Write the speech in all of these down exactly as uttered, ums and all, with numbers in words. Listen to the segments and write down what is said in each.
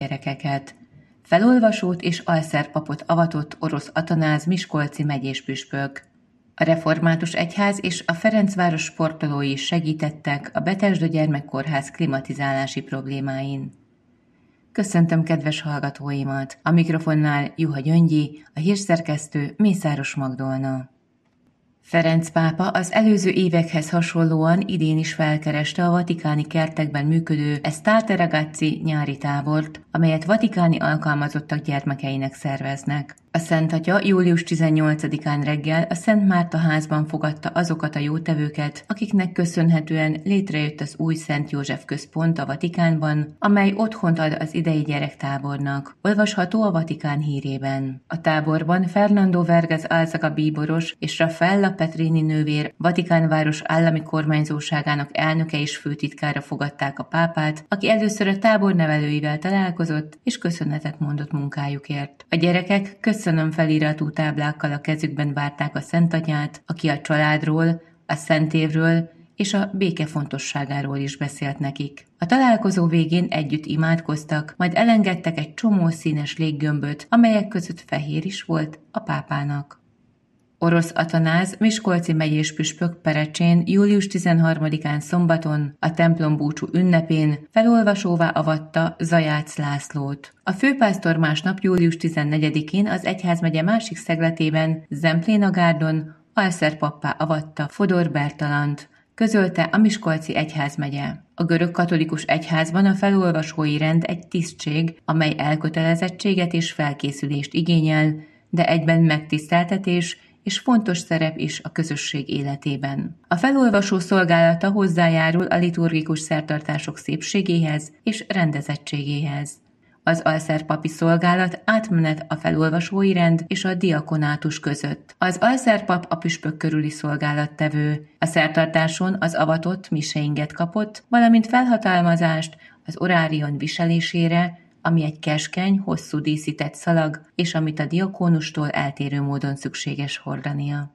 gyerekeket. Felolvasót és alszerpapot avatott orosz Atanáz miskolci megyéspüspök. A református egyház és a Ferencváros sportolói is segítettek a Betesda Gyermekkórház klimatizálási problémáin. Köszöntöm kedves hallgatóimat! A mikrofonnál Juha Gyöngyi, a hírszerkesztő Mészáros Magdolna. Ferenc pápa az előző évekhez hasonlóan idén is felkereste a vatikáni kertekben működő Estate Ragazzi nyári tábort, amelyet vatikáni alkalmazottak gyermekeinek szerveznek. A Szent Atya július tizennyolcadikán reggel a Szent Márta házban fogadta azokat a jótevőket, akiknek köszönhetően létrejött az új Szent József központ a Vatikánban, amely otthont ad az idei gyerektábornak. Olvasható a Vatikán hírében. A táborban Fernando Vergez Alzaga bíboros és Raffaella Petrini nővér Vatikánváros állami kormányzóságának elnöke és főtitkára fogadták a pápát, aki először a tábor nevelőivel találkozott és köszönetet mondott munkájukért. A gyerekek köszönöm feliratú táblákkal a kezükben várták a Szent Atyát, aki a családról, a szentévről és a béke fontosságáról is beszélt nekik. A találkozó végén együtt imádkoztak, majd elengedtek egy csomó színes léggömböt, amelyek között fehér is volt a pápának. Orosz Atanáz miskolci megyéspüspök perecsén július tizenharmadikán szombaton a templombúcsú ünnepén felolvasóvá avatta Zajác Lászlót. A főpásztor másnap július tizennegyedikén az egyházmegye másik szegletében Zemplénagárdon alszerpappá avatta Fodor Bertalant, közölte a miskolci egyházmegye. A görög katolikus egyházban a felolvasói rend egy tisztség, amely elkötelezettséget és felkészülést igényel, de egyben megtiszteltetés és fontos szerep is a közösség életében. A felolvasó szolgálata hozzájárul a liturgikus szertartások szépségéhez és rendezettségéhez. Az alszerpapi szolgálat átmenet a felolvasói rend és a diakonátus között. Az alszerpap a püspök körüli szolgálattevő. A szertartáson az avatott miseinget kapott, valamint felhatalmazást az orárion viselésére, ami egy keskeny, hosszú díszített szalag, és amit a diakónustól eltérő módon szükséges hordania.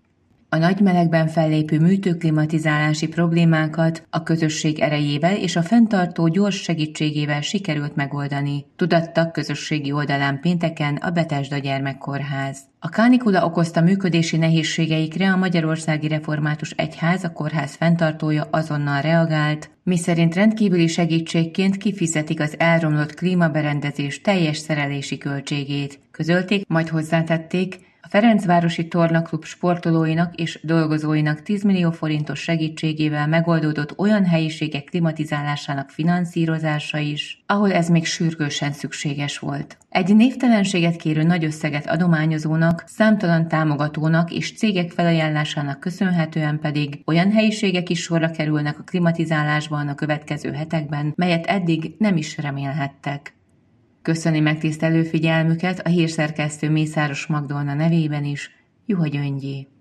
A nagy melegben fellépő műtőklimatizálási problémákat a közösség erejével és a fenntartó gyors segítségével sikerült megoldani, tudatta közösségi oldalán pénteken a Betesda Gyermekkórház. A kánikula okozta működési nehézségeikre a Magyarországi Református Egyház, a kórház fenntartója azonnal reagált, miszerint rendkívüli segítségként kifizetik az elromlott klímaberendezés teljes szerelési költségét. Közölték, majd hozzátették, a Ferencvárosi Tornaklub sportolóinak és dolgozóinak tíz millió forintos segítségével megoldódott olyan helyiségek klimatizálásának finanszírozása is, ahol ez még sürgősen szükséges volt. Egy névtelenséget kérő nagy összeget adományozónak, számtalan támogatónak és cégek felajánlásának köszönhetően pedig olyan helyiségek is sorra kerülnek a klimatizálásban a következő hetekben, melyet eddig nem is remélhettek. Köszöni megtisztelő figyelmüket a hírszerkesztő Mészáros Magdolna nevében is, Juha Gyöngyi.